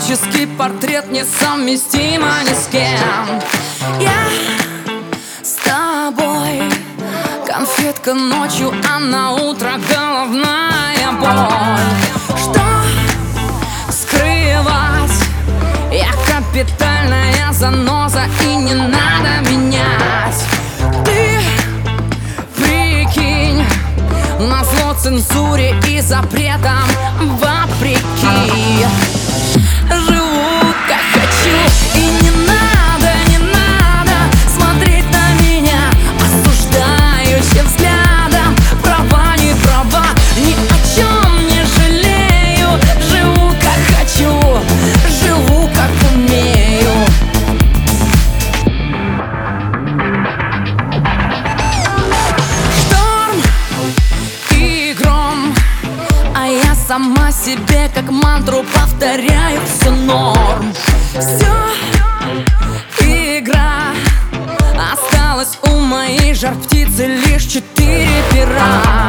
Графический портрет несовместимо ни с кем. Я с тобой, конфетка ночью, а на утро головная боль. Что скрывать? Я капитальная заноза, и не надо менять. Ты прикинь, назло цензуре и запретам вопреки. Живу как хочу, и не надо смотреть на меня осуждающим взглядом. Права, не права, ни о чем не жалею. Живу как хочу, живу как умею. Шторм и гром, а я сама себе как мантру повторяю: все норм, все игра. Осталось у моей жар-птицы лишь 4 пера.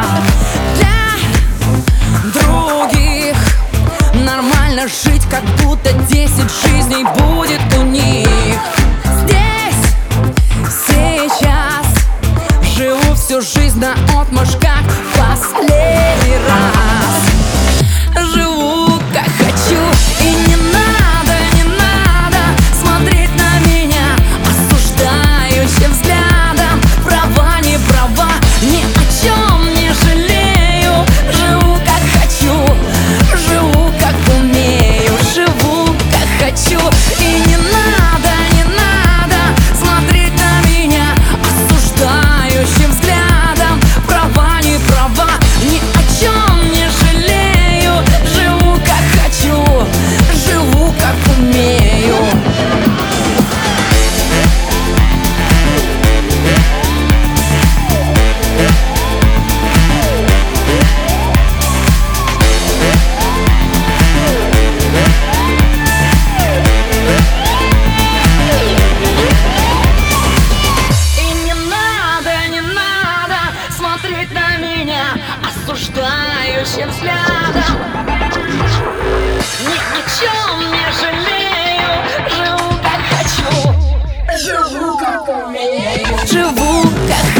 Для других нормально жить, как будто 10 жизней будет у них. Здесь, сейчас живу всю жизнь наотмашь, как последний раз. Живу как хочу, и не надо смотреть на меня осуждающим взглядом. Права, не права, ни о чем не жалею. Живу как хочу, живу как умею. Живу как хочу, и не надо смотреть на меня осуждающим взглядом. Права, не права, ни о чем не жалею. Живу как хочу, живу как умею. Смотреть на меня осуждающим взглядом. Ни о чем не жалею. Живу как хочу, живу как умею. Живу как